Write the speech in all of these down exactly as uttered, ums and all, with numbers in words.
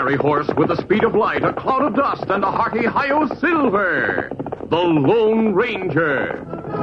fiery horse with the speed of light, a cloud of dust, and a hearty hi-yo silver, the Lone Ranger.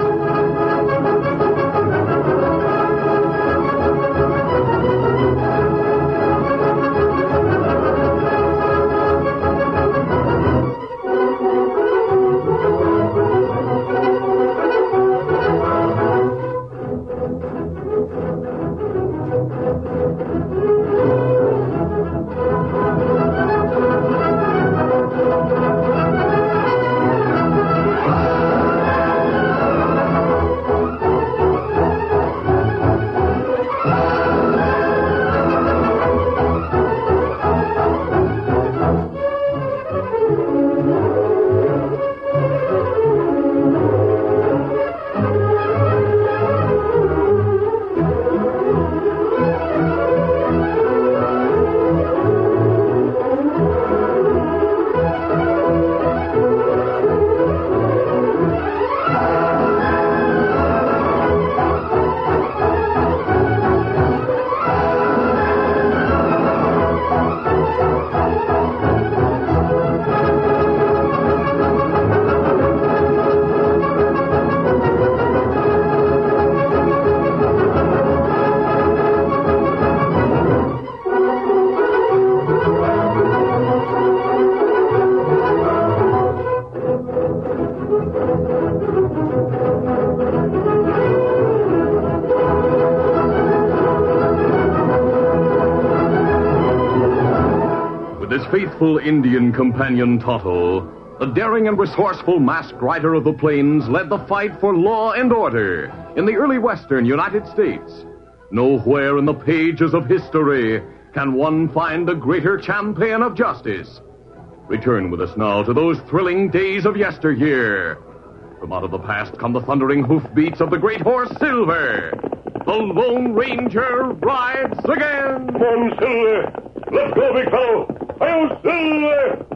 Faithful Indian companion Tonto, the daring and resourceful masked rider of the plains, led the fight for law and order in the early western United States. Nowhere in the pages of history can one find a greater champion of justice. Return with us now to those thrilling days of yesteryear. From out of the past come the thundering hoofbeats of the great horse Silver. The Lone Ranger rides again. Come on, Silver. Let's go, big fellow. Hi-yo, Silver!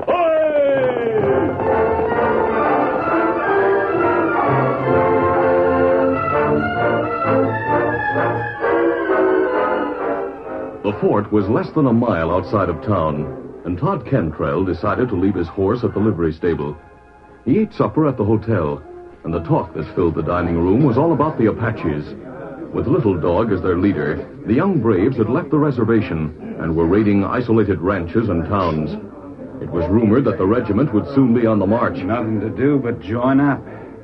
Hi! The fort was less than a mile outside of town, and Todd Cantrell decided to leave his horse at the livery stable. He ate supper at the hotel, and the talk that filled the dining room was all about the Apaches. With Little Dog as their leader, the young braves had left the reservation and were raiding isolated ranches and towns. It was rumored that the regiment would soon be on the march. Nothing to do but join up.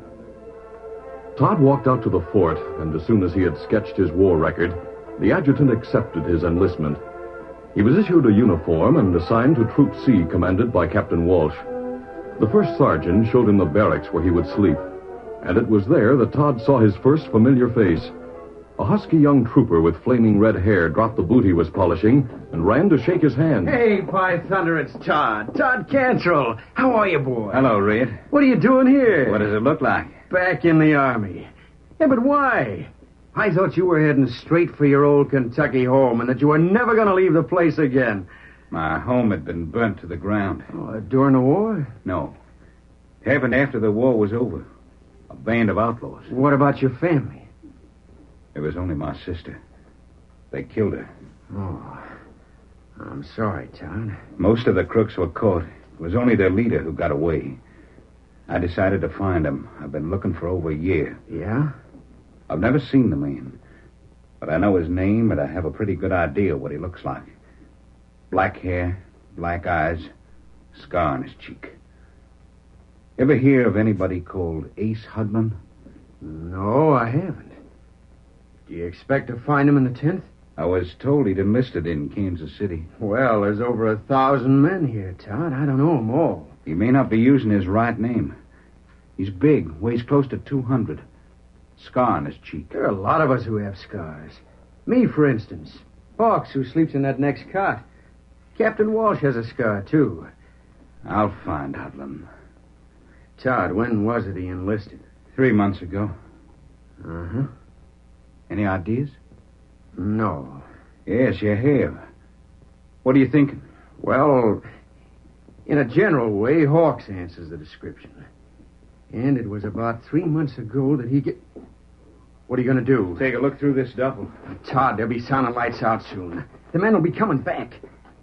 Todd walked out to the fort, and as soon as he had sketched his war record, the adjutant accepted his enlistment. He was issued a uniform and assigned to Troop C, commanded by Captain Walsh. The first sergeant showed him the barracks where he would sleep, and it was there that Todd saw his first familiar face. A husky young trooper with flaming red hair dropped the boot he was polishing and ran to shake his hand. Hey, by thunder, it's Todd. Todd Cantrell. How are you, boy? Hello, Reed. What are you doing here? What does it look like? Back in the Army. Yeah, but why? I thought you were heading straight for your old Kentucky home and that you were never going to leave the place again. My home had been burnt to the ground. Oh, during the war? No. It happened after the war was over. A band of outlaws. What about your family? It was only my sister. They killed her. Oh, I'm sorry, Todd. Most of the crooks were caught. It was only their leader who got away. I decided to find him. I've been looking for over a year. Yeah? I've never seen the man, but I know his name and I have a pretty good idea what he looks like. Black hair, black eyes, scar on his cheek. Ever hear of anybody called Ace Hudlin? No, I haven't. Do you expect to find him in the tenth? I was told he'd enlisted in Kansas City. Well, there's over a thousand men here, Todd. I don't know them all. He may not be using his right name. He's big, weighs close to two hundred. Scar on his cheek. There are a lot of us who have scars. Me, for instance. Hawks, who sleeps in that next cot. Captain Walsh has a scar, too. I'll find Hudlin. Todd, when was it he enlisted? Three months ago. Uh-huh. Any ideas? No. Yes, you have. What are you thinking? Well, in a general way, Hawks answers the description. And it was about three months ago that he get... What are you going to do? Take a look through this duffel. Todd, there'll be sound and lights out soon. The men will be coming back.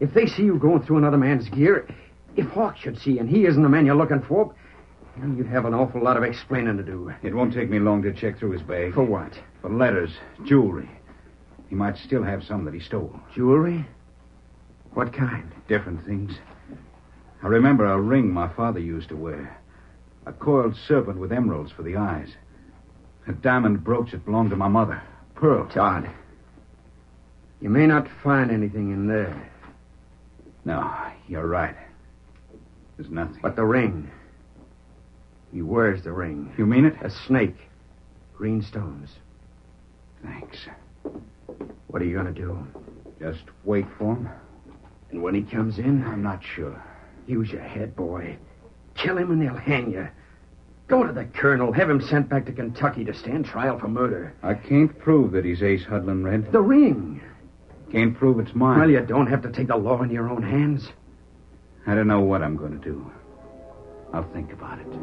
If they see you going through another man's gear, if Hawks should see and he isn't the man you're looking for, you'd have an awful lot of explaining to do. It won't take me long to check through his bag. For what? For letters, jewelry. He might still have some that he stole. Jewelry? What kind? Different things. I remember a ring my father used to wear. A coiled serpent with emeralds for the eyes. A diamond brooch that belonged to my mother. Pearl. Todd, you may not find anything in there. No, you're right. There's nothing. But the ring. He wears the ring. You mean it? A snake. Green stones. Thanks. What are you going to do? Just wait for him? And when he comes in? I'm not sure. Use your head, boy. Kill him and they'll hang you. Go to the colonel. Have him sent back to Kentucky to stand trial for murder. I can't prove that he's Ace Hudlin, Red. The ring. Can't prove it's mine. Well, you don't have to take the law in your own hands. I don't know what I'm going to do. I'll think about it.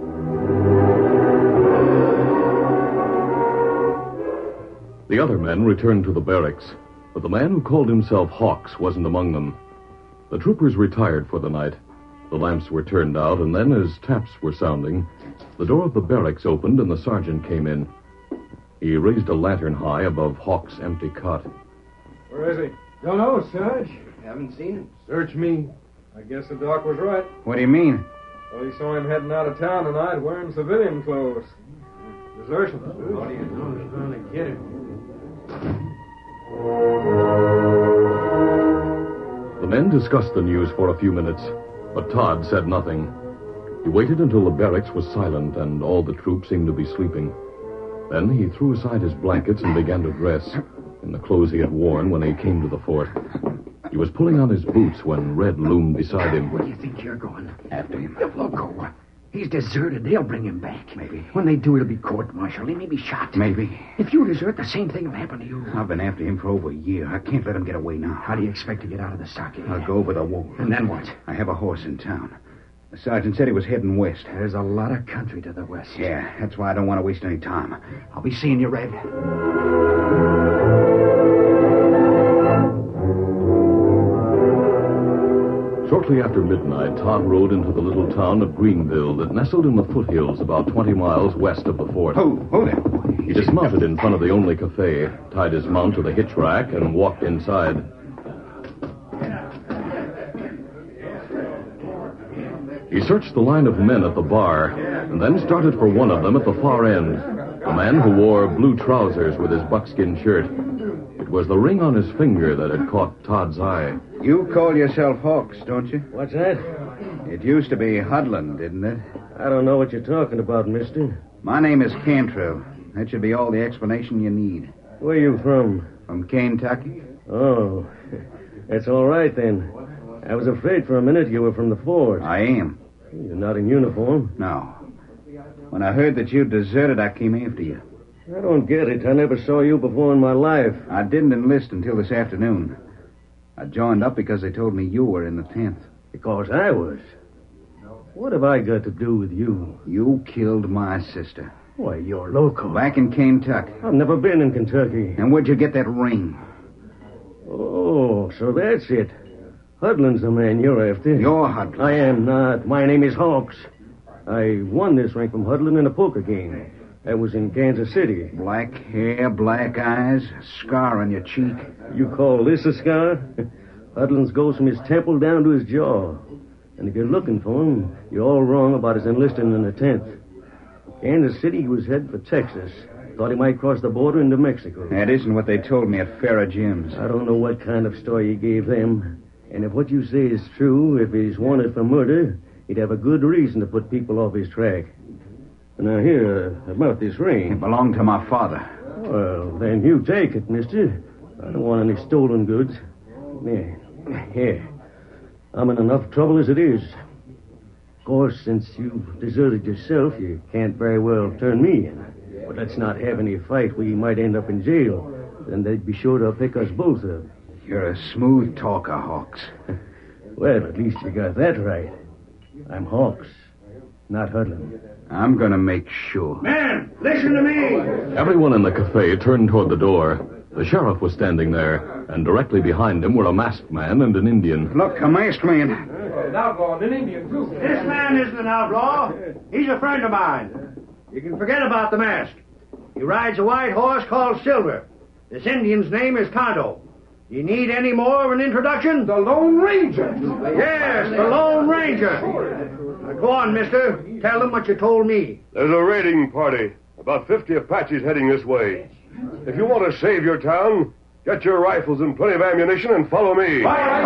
The other men returned to the barracks, but the man who called himself Hawks wasn't among them. The troopers retired for the night. The lamps were turned out, and then, as taps were sounding, the door of the barracks opened and the sergeant came in. He raised a lantern high above Hawks' empty cot. Where is he? Don't know, Sarge. Haven't seen him. Search me. I guess the doc was right. What do you mean? Well, he saw him heading out of town tonight wearing civilian clothes. Desertion. What do you know he's going to get him? The men discussed the news for a few minutes, but Todd said nothing. He waited until the barracks was silent and all the troops seemed to be sleeping. Then he threw aside his blankets and began to dress in the clothes he had worn when he came to the fort. He was pulling on his boots when Red loomed beside him. Where do you think you're going? After him. Loco. He's deserted. They'll bring him back. Maybe. When they do, it'll be court-martial. He may be shot. Maybe. If you desert, the same thing will happen to you. I've been after him for over a year. I can't let him get away now. How do you expect to get out of the stockade? I'll go over the wall. And then what? I have a horse in town. The sergeant said he was heading west. There's a lot of country to the west. Yeah, that's why I don't want to waste any time. I'll be seeing you, Red. Shortly after midnight, Todd rode into the little town of Greenville that nestled in the foothills about twenty miles west of the fort. Oh, hold it. He dismounted in front of the only cafe, tied his mount to the hitch rack, and walked inside. He searched the line of men at the bar, and then started for one of them at the far end, the man who wore blue trousers with his buckskin shirt. It was the ring on his finger that had caught Todd's eye. You call yourself Hawks, don't you? What's that? It used to be Hudlin, didn't it? I don't know what you're talking about, mister. My name is Cantrell. That should be all the explanation you need. Where are you from? From Kentucky? Oh, that's all right, then. I was afraid for a minute you were from the fort. I am. You're not in uniform. No. When I heard that you deserted, I came after you. I don't get it. I never saw you before in my life. I didn't enlist until this afternoon. I joined up because they told me you were in the tenth. Because I was. What have I got to do with you? You killed my sister. Why, you're loco. Back in Kentucky. I've never been in Kentucky. And where'd you get that ring? Oh, so that's it. Hudlin's the man you're after. You're Hudlin. I am not. My name is Hawks. I won this ring from Hudlin in a poker game. That was in Kansas City. Black hair, black eyes, scar on your cheek. You call this a scar? Hudlin's goes from his temple down to his jaw. And if you're looking for him, you're all wrong about his enlisting in the tenth. Kansas City, he was headed for Texas. Thought he might cross the border into Mexico. That isn't what they told me at Farrah Jim's. I don't know what kind of story you gave them. And if what you say is true, if he's wanted for murder, he'd have a good reason to put people off his track. Now, here, uh, about this ring. It belonged to my father. Well, then you take it, mister. I don't want any stolen goods. There. Here. I'm in enough trouble as it is. Of course, since you've deserted yourself, you can't very well turn me in. But let's not have any fight where you might end up in jail. Then they'd be sure to pick us both up. You're a smooth talker, Hawks. Well, at least you got that right. I'm Hawks, not Hudlin. I'm going to make sure. Man, listen to me! Everyone in the cafe turned toward the door. The sheriff was standing there, and directly behind him were a masked man and an Indian. Look, a masked man. An outlaw, an Indian, too. This man isn't an outlaw. He's a friend of mine. You can forget about the mask. He rides a white horse called Silver. This Indian's name is Tonto. You need any more of an introduction? The Lone Ranger. Yes, the Lone Ranger. Now, go on, mister. Tell them what you told me. There's a raiding party. About fifty Apaches heading this way. If you want to save your town, get your rifles and plenty of ammunition and follow me.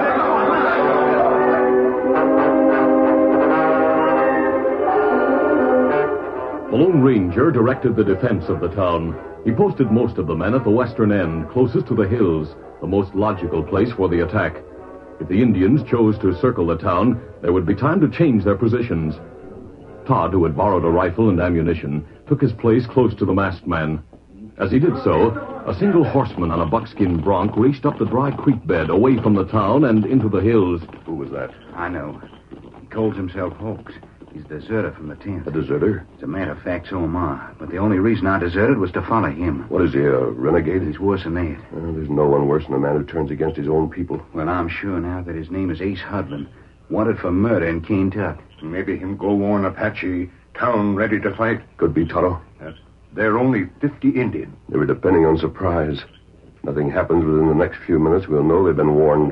The Lone Ranger directed the defense of the town. He posted most of the men at the western end, closest to the hills, the most logical place for the attack. If the Indians chose to circle the town, there would be time to change their positions. Todd, who had borrowed a rifle and ammunition, took his place close to the masked man. As he did so, a single horseman on a buckskin bronc raced up the dry creek bed away from the town and into the hills. Who was that? I know. He calls himself Hawks. He's a deserter from the tenth. A deserter? As a matter of fact, so am I. But the only reason I deserted was to follow him. What is he, a renegade? He's worse than that. Well, there's no one worse than a man who turns against his own people. Well, I'm sure now that his name is Ace Hudlin, wanted for murder in Kentucky. Maybe him go warn Apache. Town ready to fight. Could be Tonto. Yes. There are only fifty Indians. They were depending on surprise. Nothing happens within the next few minutes, we'll know they've been warned.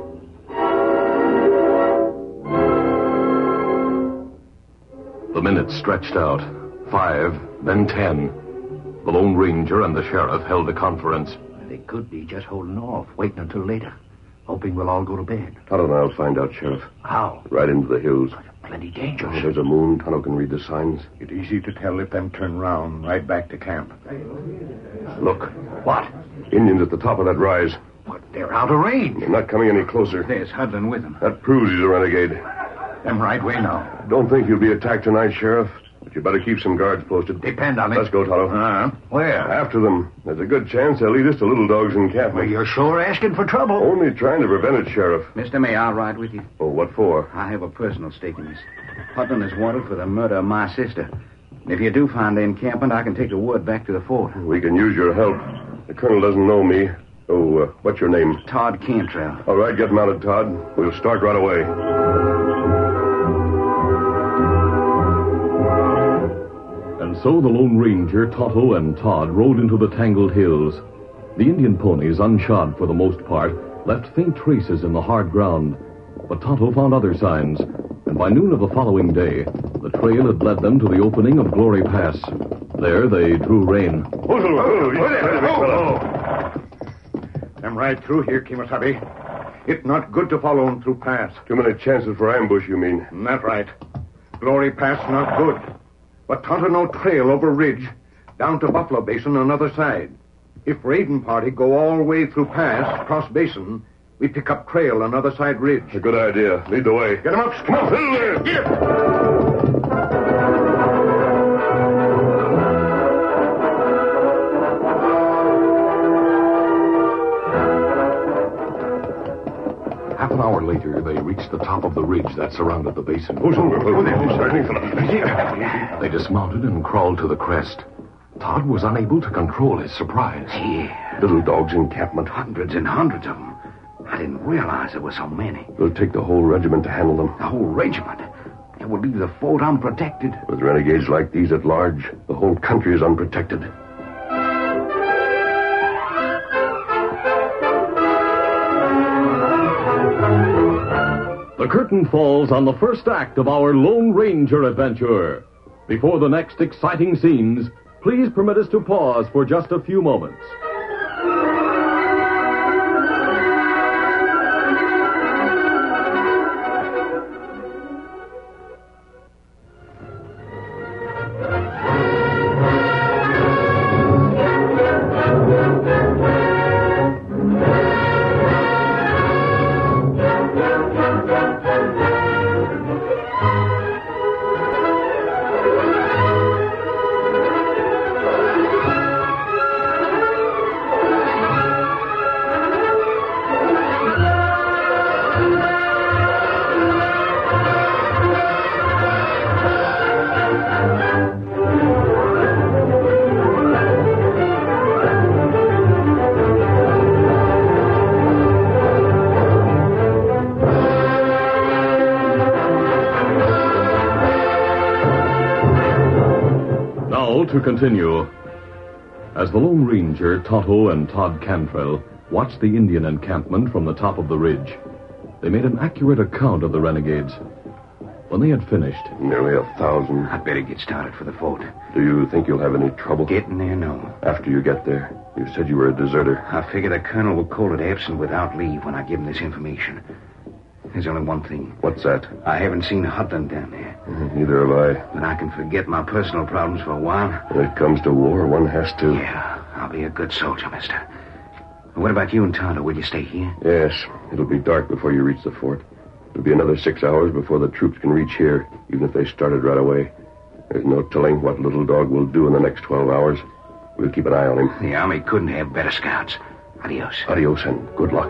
The minutes stretched out. Five, then ten. The Lone Ranger and the sheriff held a conference. They could be just holding off, waiting until later, hoping we'll all go to bed. Tonto and I'll find out, Sheriff. How? Right into the hills. Plenty dangerous. Oh, there's a moon. Tonto can read the signs. It's easy to tell if them turn round, right back to camp. Look. What? Indians at the top of that rise. What? They're out of range. They're not coming any closer. There's Hudlin with him. That proves he's a renegade. Them right way now. I don't think you'll be attacked tonight, Sheriff. But you better keep some guards posted. Depend on it. Let's go, Tonto. Uh, Where? After them. There's a good chance they'll lead us to Little Dog's encampment. Well, you're sure asking for trouble. Only trying to prevent it, Sheriff. Mister May, I'll ride with you. Oh, what for? I have a personal stake in this. Hudlin is wanted for the murder of my sister. And if you do find the encampment, I can take the word back to the fort. We can use your help. The colonel doesn't know me. Oh, uh, what's your name? Todd Cantrell. All right, get mounted, Todd. We'll start right away. And so the Lone Ranger, Tonto, and Todd rode into the tangled hills. The Indian ponies, unshod for the most part, left faint traces in the hard ground. But Tonto found other signs, and by noon of the following day, the trail had led them to the opening of Glory Pass. There they drew rein. Oh, oh, oh, them right through here, Kimasabi. It's not good to follow 'em through pass. Too many chances for ambush, you mean? Not right. Glory Pass not good. But Tonto no trail over ridge, down to Buffalo Basin on other side. If raiding party go all the way through pass, cross basin, we pick up trail on other side ridge. A good idea. Lead the way. Get 'em up. Come on, fiddle there. Get. Half an hour later, they reached the top of the ridge that surrounded the basin. Who's over? Who's They dismounted and crawled to the crest. Todd was unable to control his surprise. Yeah, Little Dog's encampment. hundreds and hundreds of them. I didn't realize there were so many. It'll take the whole regiment to handle them. The whole regiment. It would leave the fort unprotected. With renegades like these at large, the whole country is unprotected. The curtain falls on the first act of our Lone Ranger adventure. Before the next exciting scenes, please permit us to pause for just a few moments. Now to continue. As the Lone Ranger, Tonto, and Todd Cantrell watched the Indian encampment from the top of the ridge, they made an accurate account of the renegades. When they had finished... Nearly a thousand. I'd better get started for the fort. Do you think you'll have any trouble? Getting there, no. After you get there, you said you were a deserter. I figure the colonel will call it absent without leave when I give him this information. There's only one thing. What's that? I haven't seen Hudlin down there. Neither have I. But I can forget my personal problems for a while. When it comes to war, one has to. Yeah, I'll be a good soldier, mister. What about you and Tonto? Will you stay here? Yes. It'll be dark before you reach the fort. It'll be another six hours before the troops can reach here, even if they started right away. There's no telling what Little Dog will do in the next twelve hours. We'll keep an eye on him. The Army couldn't have better scouts. Adios. Adios, and good luck.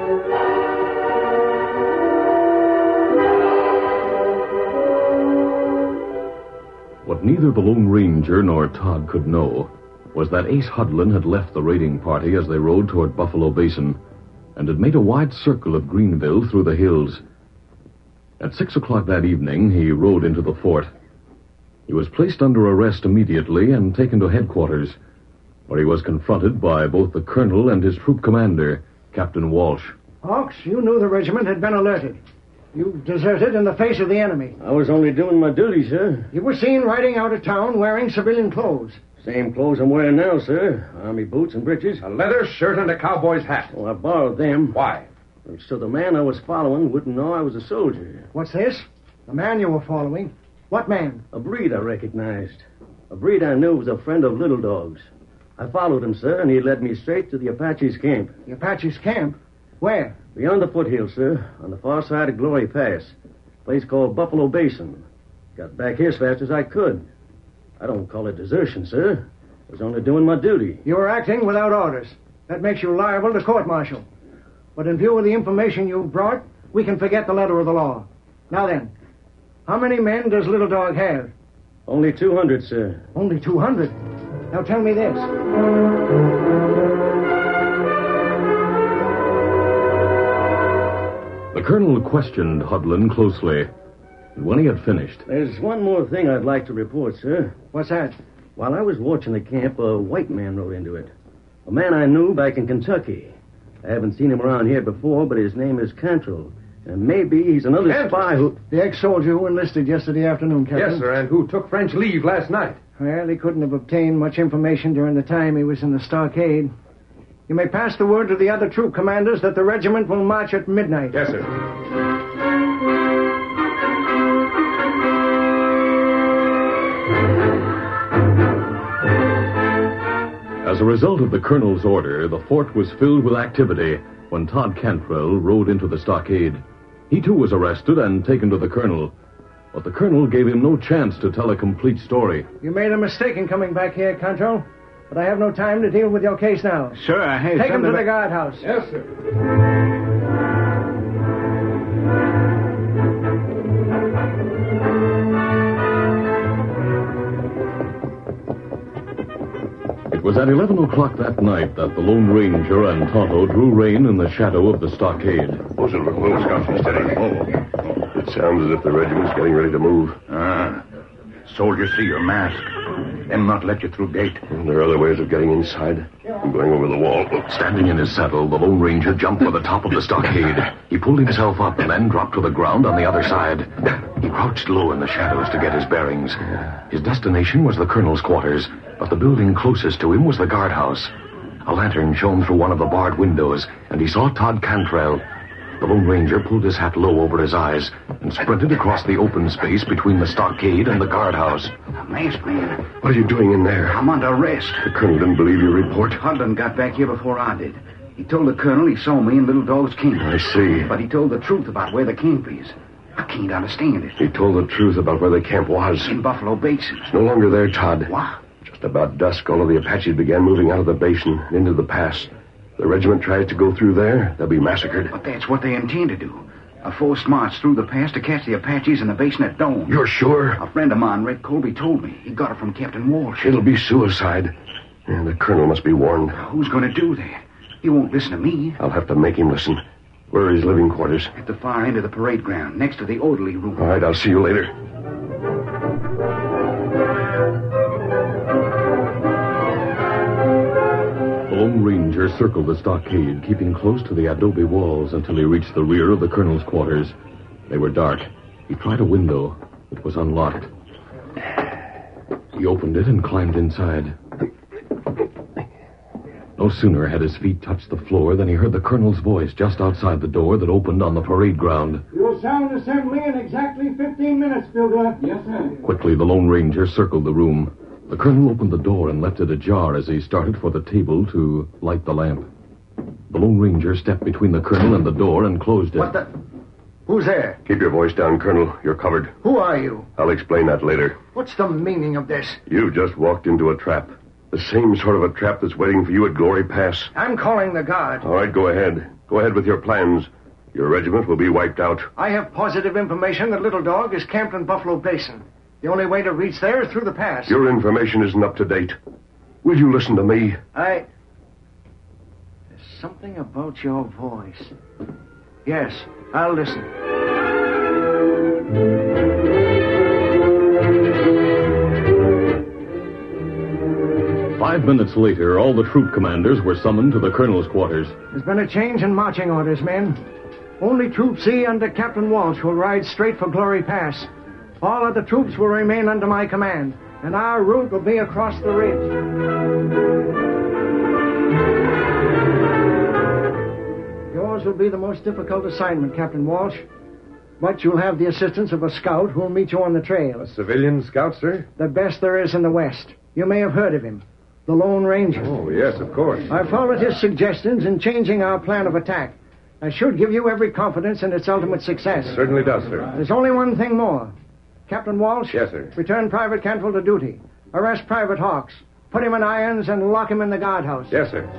What neither the Lone Ranger nor Todd could know was that Ace Hudlin had left the raiding party as they rode toward Buffalo Basin and had made a wide circle of Greenville through the hills. At six o'clock that evening, he rode into the fort. He was placed under arrest immediately and taken to headquarters, where he was confronted by both the colonel and his troop commander, Captain Walsh. Hawks, you knew the regiment had been alerted. You deserted in the face of the enemy. I was only doing my duty, sir. You were seen riding out of town wearing civilian clothes. Same clothes I'm wearing now, sir. Army boots and breeches. A leather shirt and a cowboy's hat. Well, I borrowed them. Why? So the man I was following wouldn't know I was a soldier. What's this? The man you were following? What man? A breed I recognized. A breed I knew was a friend of Little Dog's. I followed him, sir, and he led me straight to the Apache's camp. The Apache's camp? Where? Beyond the foothills, sir, on the far side of Glory Pass. A place called Buffalo Basin. Got back here as fast as I could. I don't call it desertion, sir. I was only doing my duty. You were acting without orders. That makes you liable to court-martial. But in view of the information you brought, we can forget the letter of the law. Now then, how many men does Little Dog have? Only two hundred, sir. Only two hundred? Now tell me this. The colonel questioned Hudlin closely, and when he had finished... There's one more thing I'd like to report, sir. What's that? While I was watching the camp, a white man rode into it. A man I knew back in Kentucky. I haven't seen him around here before, but his name is Cantrell. And maybe he's another Cantrell. spy who... The ex-soldier who enlisted yesterday afternoon, Captain. Yes, sir, and who took French leave last night. Well, he couldn't have obtained much information during the time he was in the stockade. You may pass the word to the other troop commanders that the regiment will march at midnight. Yes, sir. As a result of the colonel's order, the fort was filled with activity when Todd Cantrell rode into the stockade. He, too, was arrested and taken to the colonel. But the colonel gave him no chance to tell a complete story. You made a mistake in coming back here, Cantrell. But I have no time to deal with your case now. Sir, I had Take him to something the to- guardhouse. Yes, sir. It was at eleven o'clock that night that the Lone Ranger and Tonto drew rein in the shadow of the stockade. Oh, Silver, we'll scout you steady. Oh. It sounds as if the regiment's getting ready to move. Ah. Soldiers see your mask. Them not let you through gate. There are other ways of getting inside. I'm going over the wall. Standing in his saddle, the Lone Ranger jumped for the top of the stockade. He pulled himself up and then dropped to the ground on the other side. He crouched low in the shadows to get his bearings. His destination was the colonel's quarters, but the building closest to him was the guardhouse. A lantern shone through one of the barred windows, and he saw Todd Cantrell. The Lone Ranger pulled his hat low over his eyes and sprinted across the open space between the stockade and the guardhouse. A masked man. What are you doing in there? I'm under arrest. The colonel didn't believe your report. Hudlin got back here before I did. He told the colonel he saw me in Little Dog's camp. I see. But he told the truth about where the camp is. I can't understand it. He told the truth about where the camp was. In Buffalo Basin. It's no longer there, Todd. What? Just about dusk, all of the Apaches began moving out of the basin and into the pass. The regiment tries to go through there, they'll be massacred. But that's what they intend to do. A forced march through the pass to catch the Apaches in the basin at dawn. You're sure? A friend of mine, Red Colby, told me. He got it from Captain Walsh. It'll be suicide. And the colonel must be warned. Who's going to do that? He won't listen to me. I'll have to make him listen. Where are his living quarters? At the far end of the parade ground, next to the orderly room. All right, I'll see you later. Ranger circled the stockade, keeping close to the adobe walls until he reached the rear of the colonel's quarters. They were dark. He tried a window. It was unlocked. He opened it and climbed inside. No sooner had his feet touched the floor than he heard the colonel's voice just outside the door that opened on the parade ground. You'll sound assembly in exactly fifteen minutes, Bilder. Yes, sir. Quickly, the Lone Ranger circled the room. The colonel opened the door and left it ajar as he started for the table to light the lamp. The Lone Ranger stepped between the colonel and the door and closed it. What the... Who's there? Keep your voice down, Colonel. You're covered. Who are you? I'll explain that later. What's the meaning of this? You've just walked into a trap. The same sort of a trap that's waiting for you at Glory Pass. I'm calling the guard. All right, go ahead. Go ahead with your plans. Your regiment will be wiped out. I have positive information that Little Dog is camped in Buffalo Basin. The only way to reach there is through the pass. Your information isn't up to date. Will you listen to me? I... There's something about your voice. Yes, I'll listen. Five minutes later, all the troop commanders were summoned to the colonel's quarters. There's been a change in marching orders, men. Only Troop C under Captain Walsh will ride straight for Glory Pass. All other troops will remain under my command, and our route will be across the ridge. Yours will be the most difficult assignment, Captain Walsh. But you'll have the assistance of a scout who'll meet you on the trail. A civilian scout, sir? The best there is in the West. You may have heard of him. The Lone Ranger. Oh, yes, of course. I followed his suggestions in changing our plan of attack. I should give you every confidence in its ultimate success. It certainly does, sir. There's only one thing more. Captain Walsh? Yes, sir. Return Private Cantwell to duty. Arrest Private Hawks. Put him in irons and lock him in the guardhouse. Yes, sir.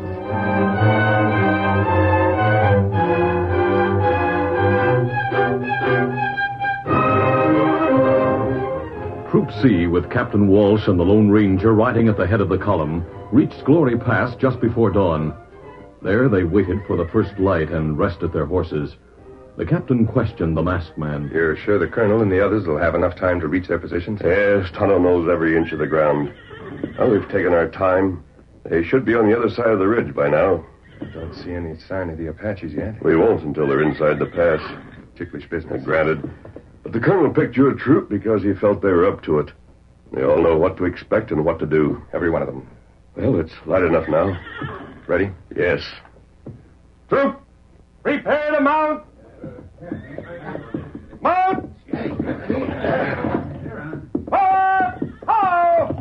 Troop C, with Captain Walsh and the Lone Ranger riding at the head of the column, reached Glory Pass just before dawn. There they waited for the first light and rested their horses. The captain questioned the masked man. You're sure the colonel and the others will have enough time to reach their positions? Yes, Tonto knows every inch of the ground. Well, we've taken our time. They should be on the other side of the ridge by now. Don't see any sign of the Apaches yet. We won't until they're inside the pass. Ticklish business. Granted. But the colonel picked your troop because he felt they were up to it. They all know what to expect and what to do. Every one of them. Well, it's light enough now. Ready? Yes. Troop, prepare to mount. Mount! Forward! Ho!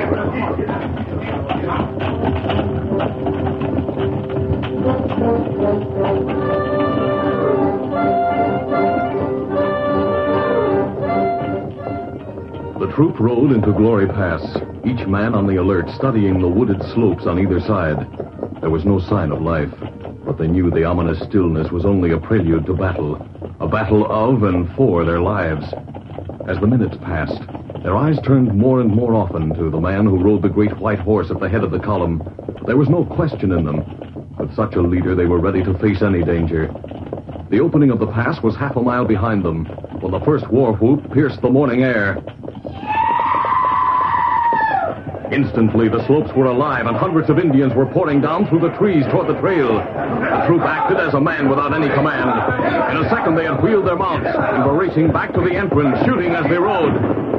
The troop rode into Glory Pass, each man on the alert, studying the wooded slopes on either side. There was no sign of life, but they knew the ominous stillness was only a prelude to battle, a battle of and for their lives. As the minutes passed, their eyes turned more and more often to the man who rode the great white horse at the head of the column. There was no question in them. With such a leader, they were ready to face any danger. The opening of the pass was half a mile behind them, when the first war whoop pierced the morning air. Instantly, the slopes were alive, and hundreds of Indians were pouring down through the trees toward the trail. The troop acted as a man without any command. In a second, they had wheeled their mounts and were racing back to the entrance, shooting as they rode.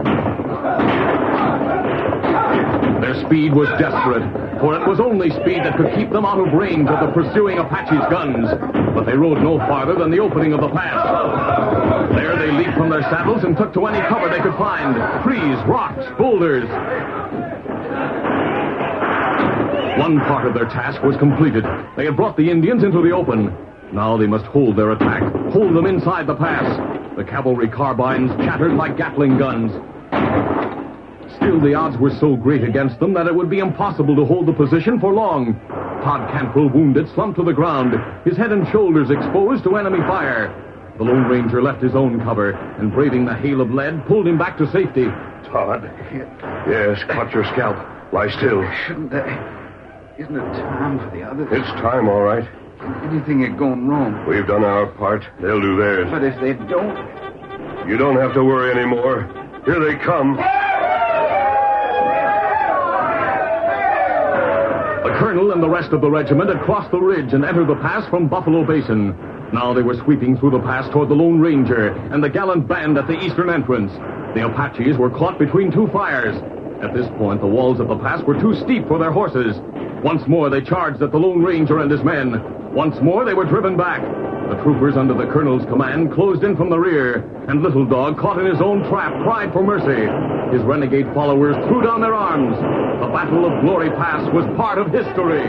Their speed was desperate, for it was only speed that could keep them out of range of the pursuing Apaches' guns. But they rode no farther than the opening of the pass. There they leaped from their saddles and took to any cover they could find. Trees, rocks, boulders. One part of their task was completed. They had brought the Indians into the open. Now they must hold their attack, hold them inside the pass. The cavalry carbines chattered like Gatling guns. Still, the odds were so great against them that it would be impossible to hold the position for long. Todd Cantwell, wounded, slumped to the ground, his head and shoulders exposed to enemy fire. The Lone Ranger left his own cover, and braving the hail of lead, pulled him back to safety. Todd? Yes, caught your scalp. Lie still. Shouldn't I... Isn't it time for the others? It's time, all right. Anything had gone wrong. We've done our part. They'll do theirs. But if they don't... You don't have to worry anymore. Here they come. The colonel and the rest of the regiment had crossed the ridge and entered the pass from Buffalo Basin. Now they were sweeping through the pass toward the Lone Ranger and the gallant band at the eastern entrance. The Apaches were caught between two fires. At this point, the walls of the pass were too steep for their horses. Once more, they charged at the Lone Ranger and his men. Once more, they were driven back. The troopers under the colonel's command closed in from the rear, and Little Dog, caught in his own trap, cried for mercy. His renegade followers threw down their arms. The Battle of Glory Pass was part of history.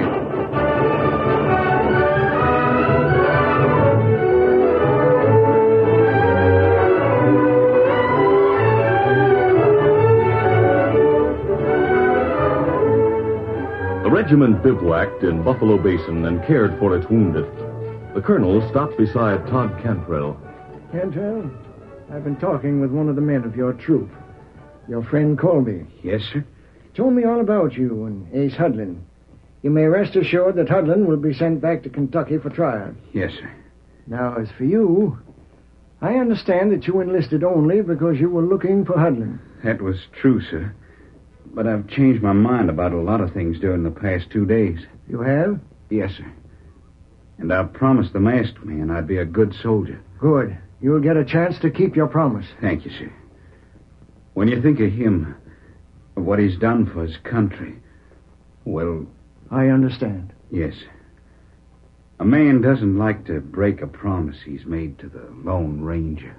The regiment bivouacked in Buffalo Basin and cared for its wounded. The colonel stopped beside Todd Cantrell. Cantrell, I've been talking with one of the men of your troop, your friend Colby. Yes, sir? Told me all about you and Ace Hudlin. You may rest assured that Hudlin will be sent back to Kentucky for trial. Yes, sir. Now, as for you, I understand that you enlisted only because you were looking for Hudlin. That was true, sir. But I've changed my mind about a lot of things during the past two days. You have? Yes, sir. And I promised the masked man I'd be a good soldier. Good. You'll get a chance to keep your promise. Thank you, sir. When you think of him, of what he's done for his country, well... I understand. Yes. A man doesn't like to break a promise he's made to the Lone Ranger.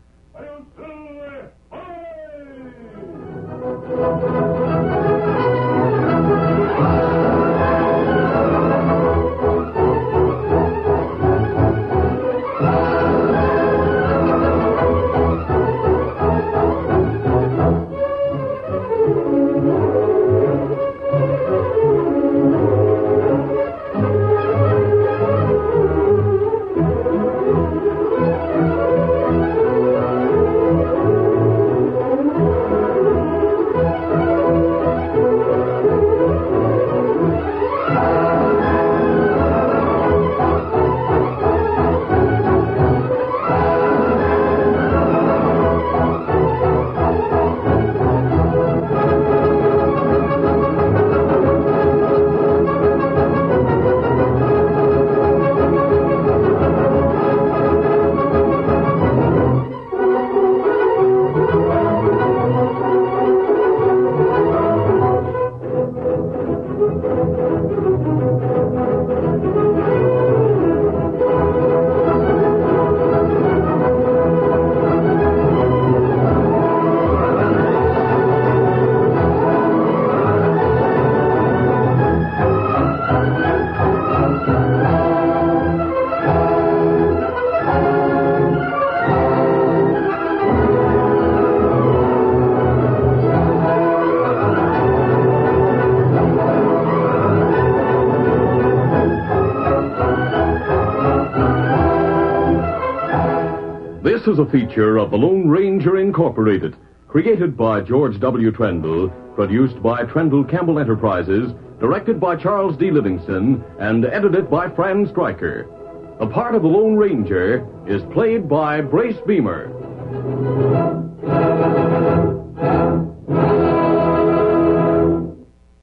This is a feature of the Lone Ranger Incorporated, created by George W. Trendle, produced by Trendle Campbell Enterprises, directed by Charles D. Livingston, and edited by Fran Stryker. The part of the Lone Ranger is played by Brace Beamer.